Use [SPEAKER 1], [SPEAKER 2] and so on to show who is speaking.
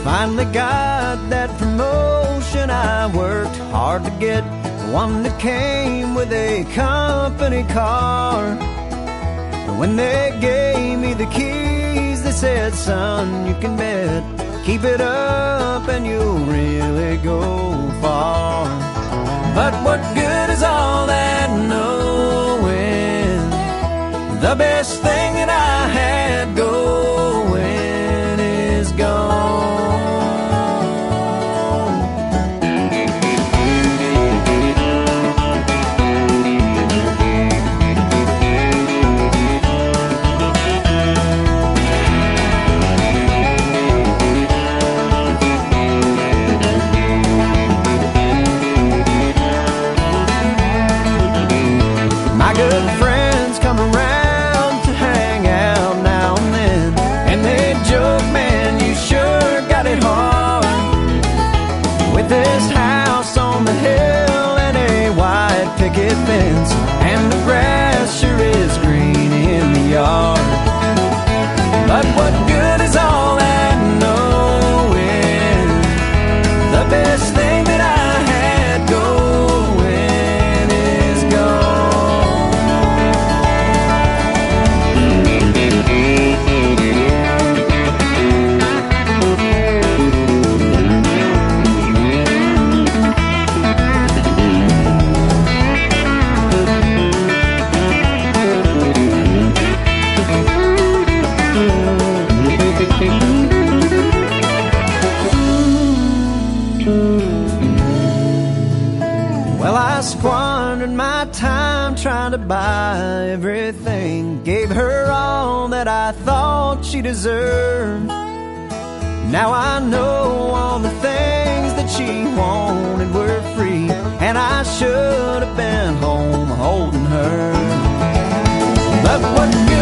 [SPEAKER 1] Finally got that promotion I worked hard to get, one that came with a company car. And when they gave me the keys, they said, son, you can bet, keep it up and you'll really go far. But what good is all that knowing? The best thing that I had going is gone. My good friends come around to hang out now and then, and they joke, man, you sure got it hard. With this house on the hill and a white picket fence, and the grass sure is green in the yard. But what good is all that knowing? The best thing that I had going is gone. Well, I squandered my time trying to buy everything, gave her all that I thought she deserved. Now I know all the things that she wanted were free, and I should have been home holding her. But what